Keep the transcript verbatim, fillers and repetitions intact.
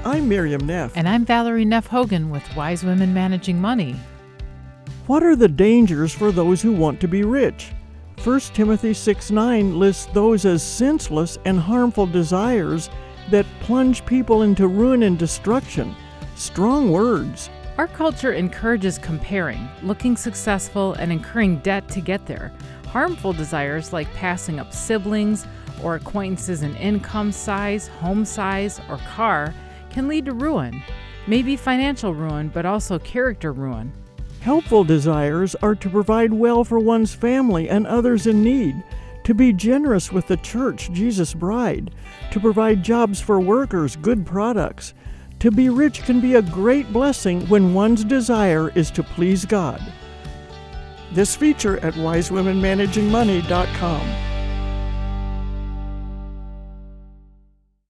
I'm Miriam Neff. And I'm Valerie Neff Hogan with Wise Women Managing Money. What are the dangers for those who want to be rich? First Timothy six nine lists those as senseless and harmful desires that plunge people into ruin and destruction. Strong words. Our culture encourages comparing, looking successful, and incurring debt to get there. Harmful desires like passing up siblings or acquaintances in income size, home size, or car can lead to ruin. Maybe financial ruin, but also character ruin. Helpful desires are to provide well for one's family and others in need, to be generous with the church, Jesus' bride, to provide jobs for workers, good products. To be rich can be a great blessing when one's desire is to please God. This feature at wise women managing money dot com.